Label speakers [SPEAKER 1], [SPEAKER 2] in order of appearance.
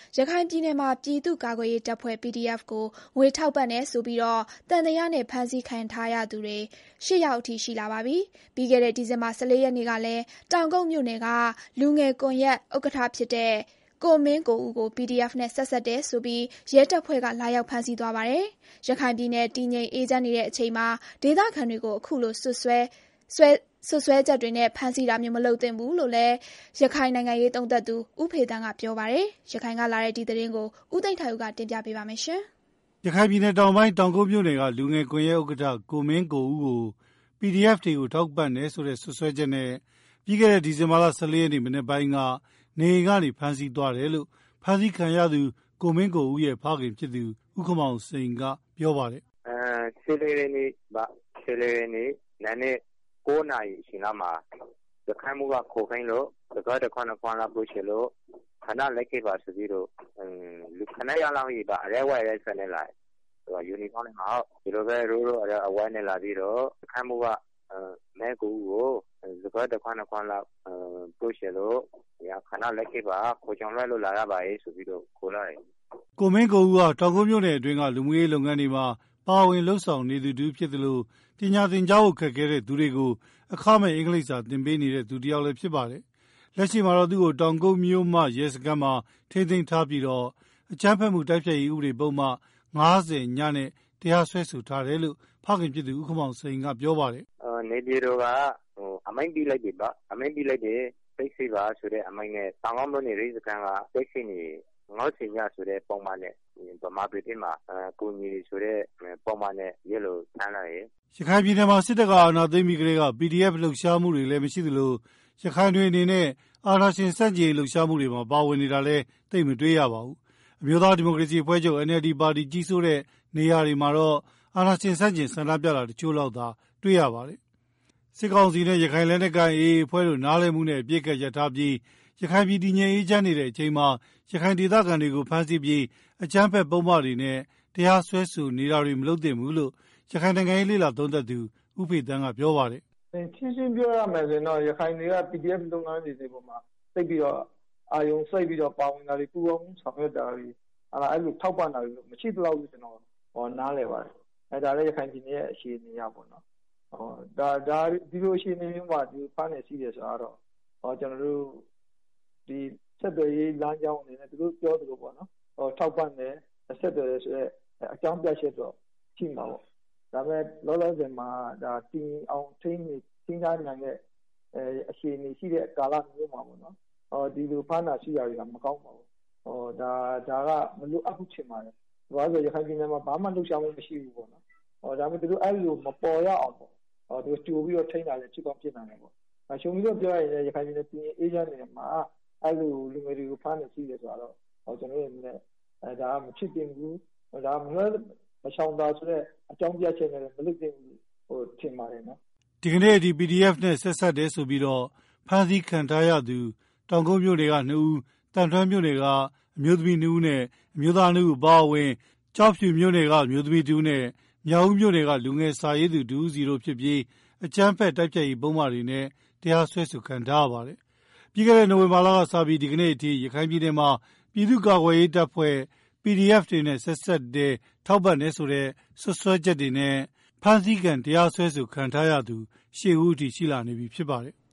[SPEAKER 1] ရခိုင်ပြည်နယ်မှာပြည်သူ့ကာကွယ်ရေးတပ်ဖွဲ့ PDF ကိုငွေထောက်ပံ့တယ်ဆိုပြီးသံသယနဲ့ဖမ်းဆီးခံထားရသူတွေ8 ယောက်အထိရှိလာပါပြီ။ပြီးခဲ့တဲ့ဒီဇင်ဘာ14 ရက်နေ့ကလည်းတောင်ကုတ်မြို့နယ်ကလူငယ်ကွန်ရက်ဥက္ကဋ္ဌဖြစ်တဲ့ကိုမင်းကိုဦးကို PDF နဲ့ဆက်ဆက်တယ်ဆိုပြီးရဲတပ်ဖွဲ့ကလာရောက်ဖမ်းဆီးသွားပါတယ်။ရခိုင်ပြည်နယ်တည်ငြိမ်အေးချမ်းနေတဲ့အချိန်မှာဒေသခံတွေကိုအခုလိုစွပ်စွဲချက်တွေနဲ့ဖမ်းဆီးတာမျိုးမလုပ်သင့်ဘူးလို့လည်းရခိုင်နိုင်ငံရေးသုံးသပ်သူဦးဖေသန်းကပြောပါတယ်။ရခိုင်ကလာတဲ့ဒီသတင်းကိုဦးသိန်းထိုင်ဦးကတင်ပြပေးပါမယ်
[SPEAKER 2] ။ရခိုင်ပြည်နယ်တောင်ပိုင်းတောင်ကုတ်မြို့နယ်ကလူငယ်ကွန်ရက်ဥက္ကဋ္ဌကိုမင်းကိုဦးကို PDF တွေကိုထောက်ပံ့တယ်ဆိုတဲ့စွပ်စွဲချက်နဲ့ပြီးခဲ့တဲ့ဒီဇင်ဘာလ14 ရက်နေ့မနေ့ပိုင်းကနေအိမ်ကနေဖမ်းဆီးသွားတယ်လို့ဖမ်းဆီးခံရသူကိုမင်းကိုဦးရဲ့ဖခင်ဖြစ်သူဦးခမောင်စိန်ကပြောပါတယ်
[SPEAKER 3] ။14 ရက်နေ့နာနေ9 နာရီအချိန်လောက်မှာရခိုင်မှုကခိုးခိုင်းလို့တကားတစ်ခွန်းလာပို့ချလို့ခဏလိုက်ခဲ့ပါဆိုပြီးတော့လူခဏရလောက်ကြီးပါအရဲဝဲရဲဆွနေလာယူနီဖောင်းနဲ့မှာဒီလိုပဲရိုးအဝဲနဲ့လာပြီးတော့ရခိုင်မှုကမဲကူကိုတကားတစ်ခွန်းလာပို့ချလို့ရခဏလိုက်ခဲ့ပါခိုးချောင်းလွှဲလို့လာရပါရေးဆိုပြီးတော့ခိုးလာတယ်
[SPEAKER 2] ။ကိုမင်းကိုဦးကတောင်ကုတ်မြို့နယ်အတွင်းကလူမှုရေးလုပ်ငန်းတွေမှာပါဝင်လှုပ်ဆောင်နေသူဖြစ်သလိုပညာသင်ကြားဖို့ခက်ခဲတဲ့သူတွေကိုအခမဲ့အင်္ဂလိပ်စာသင်ပေးနေတဲ့သူတစ်ယောက်လည်းဖြစ်ပါတယ်။လက်ရှိမှာတော့သူ့ကိုတောင်ကုတ်မြို့မှရဲစခန်းမှာထိန်းသိမ်းထားပြီးတော့အကြမ်းဖက်မှုတိုက်ဖျက်ရေးဥပဒေပုံမှ50ညနဲ့တရားစွဲဆိုထားတယ်လို့ဖခင်ဖြစ်သူဦးခမောင်စိန်ကပြောပါတယ်
[SPEAKER 3] ။နေပြည်တော်ကအမိန့်ပြလိုက်ပြီပါအမိန့်ပြလိုက်တယ်သိသိပါဆိုတဲ့အမိန့်နဲ့တောင်ကုတ်မြို့နယ်ရဲစခန်းကသိသိနေ50ညဆိုတဲ့ပုံမှန်နဲ့ဗမာပြည်မှာကိုညီဆိုတဲ့ပုံမှန်နဲ့ရဲလိုထမ်းလာတယ်
[SPEAKER 2] ။ရခိုင်ပြည်နယ်မှာစစ်တပ်ကအာဏာသိမ်းပြီးကလေးက PDF လှုပ်ရှားမှုတွေလည်းမရှိသလိုရခိုင်တွေအနေနဲ့အာဏာရှင်စန့်ကျင်လှုပ်ရှားမှုတွေမှာပါဝင်နေတာလည်းသိပ်မတွေ့ရပါဘူး။အမျိုးသားဒီမိုကရေစီအဖွဲ့ချုပ် NLD ပါတီကြီးစိုးတဲ့နေရာတွေမှာတော့အာဏာရှင်စန့်ကျင်ဆန္ဒပြတာတချို့လောက်သာတွေ့ရပါတယ်။စစ်ကောင်စီနဲ့ရခိုင်လက်နက်ကိုင်AAအဖွဲ့တို့နားလည်မှုနဲ့အပြစ်ကတ်ရထားပြီးရခိုင်ပြည်တည်ငြိမ်အေးချမ်းနေတဲ့အချိန်မှာရခိုင်ဒေသခံတွေကိုဖမ်းဆီးပြီးအကြမ်းဖက်ပုံမှန်တွေနဲ့တရားစွဲဆိုနေတာတွေမလုပ်သင့်ဘူးလို့ရခိုင်နိုင်ငံရေးလေ့လာသုံးသပ်သူဦးဖေသန်းကပြောပါတယ်
[SPEAKER 4] ။ရှင်းပြောရမယ်ဆိုရင်တော့ရခိုင်တွေက PDF လုပ်ငန်းတွေပေါ်မှာသိပြီးတော့အာယုံစိုက်ပြီးတော့ပါဝင်တာတွေပူပေါင်းဆောင်ရွက်တာတွေအဲ့လိုထောက်ပံ့တာတွေမရှိသလောက်ကျွန်တော်နားလည်ပါတယ်။ဒါလည်းရခိုင်ပြည်နယ်ရဲ့အခြေအနေရပေါ့နော်။ဒါဒီလိုအခြေအနေမျိုးမှာဒီဖမ်းနေရှိတယ်ဆိုတော့ကျွန်တော်တို့ဒီဆက်သွယ်ရေးလမ်းကြောင်းအနေနဲ့သူတို့ပြောသလိုပေါ့နော်ထောက်ပံ့တယ်ဆက်သွယ်ရဆိုတဲ့အကြောင်းပြချက်တော့ရှိမှာပေါ့ဒါပေမဲ့လောလောဆယ်မှာဒါတင်အောင်ထိန်းထားနိုင်တဲ့အခြေအနေရှိတဲ့ကာလမျိုးမှာပေါ့နော်ဒီလိုဖမ်းတာရှိရတာမကောင်းပါဘူးဒါကမလို့အခုချင်ပါတယ်ဘာလို့ရခိုင်ပြည်နယ်မှာဘာမှလှုပ်ရှားမှုမရှိဘူးပေါ့နော်ဒါပေမဲ့သူတို့အဲ့လိုမပေါ်ရအောင်ပေါ့သူကြိုပြီးတော့ထိန်းတာလည်းဖြစ်ကောင်းဖြစ်နိုင်တယ်ပေါ့ရှုံပြီးတော့ပြောရရင်ရခိုင်ပြည်နယ်ပြည်အေးချမ်းနေမှာအဲ့လိုလူငယ်တွေကိုဖမ်းနေရှိတယ်ဆိုတော့ကျွန်တော်တို့လည်းဒါမဖြစ်တင်ဘူးဒါမရှောင်တာဆိုတဲ့အကြောင်းပြချက်နဲ့မလုပ်သင့်ဘူးထင်ပါတယ်နော်
[SPEAKER 2] ဒီကနေ့ဒီ PDF နဲ့ဆက်ဆက်တယ်ဆိုပြီးတော့ဖမ်းဆီးခံထားရသူတောင်ကုတ်မြို့နယ်က2ဦးတန်ထွန်းမြို့နယ်ကအမျိုးသမီး2ဦးနဲ့အမျိုးသား2ဦးပါဝင်ကြောက်ဖြူမြို့နယ်ကအမျိုးသမီး2ဦးနဲ့မြောက်ဦးမြို့နယ်ကလူငယ်စာရေးသူ2ဦးစီတို့ဖြစ်ပြီးအကြမ်းဖက်တိုက်ဖျက်ရေးပုံမှန်တွေနဲ့တရားစွဲဆိုခံထားရပါတယ်ပြီးခဲ့တဲ့နိုဝင်ဘာလကစပြီးဒီကနေ့အထိရခိုင်ပြည်နယ်မှာပြည်သူ့ကာကွယ်ရေးတပ်ဖွဲ့ PDF တွေနဲ့ဆက်ဆက်တဲ့ထောက်ပံ့နေဆိုတဲ့ဆွဆွဲချက်တွေနဲ့ဖမ်းဆီးခံတရားစွဲဆိုခံထားရသူ10ဦးအထိရှိလာနေပြီဖြစ်ပါတယ်